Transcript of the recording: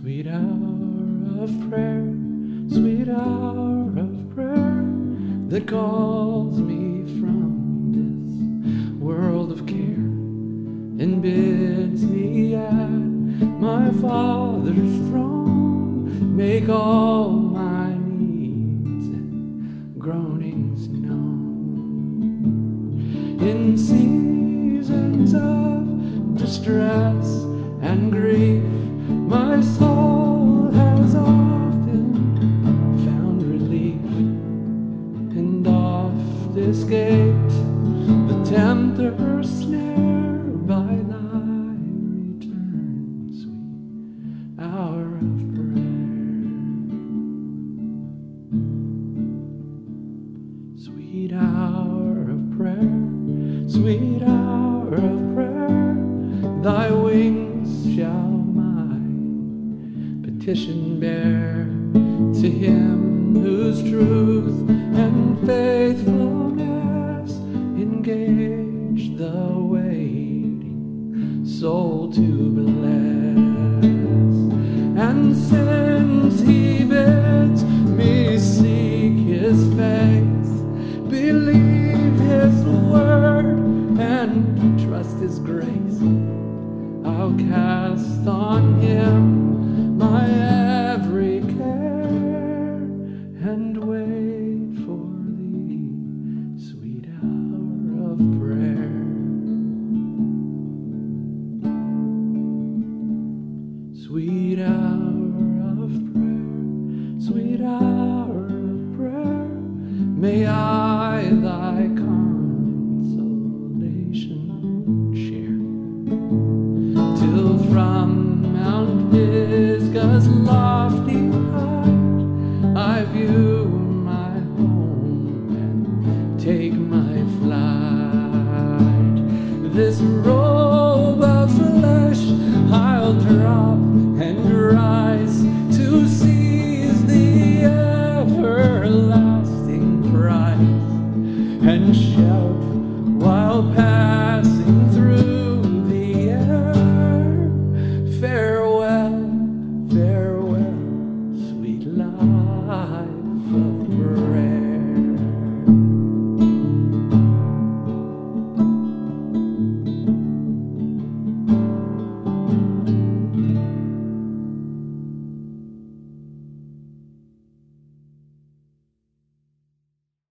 Sweet hour of prayer, sweet hour of prayer that calls me from this world of care and bids me at my Father's throne make all my needs and groanings known. In seasons of distress and grief, my soul has often found relief and oft escaped the tempter's snare by thy return, sweet hour of prayer. Sweet hour of prayer, sweet hour of prayer, thy wings shall petition bear to him whose truth and faithfulness engage the waiting soul to bless. And since he bids me seek his face, believe his word and trust his grace, I'll cast on him my every care and wait for thee, sweet hour of prayer. Sweet hour of prayer, sweet hour of prayer, may I thy consolation share, till from Mount Pisgah's lofty height I view my home and take my flight. This robe of flesh I'll drop and rise to seize the everlasting prize and shout while passing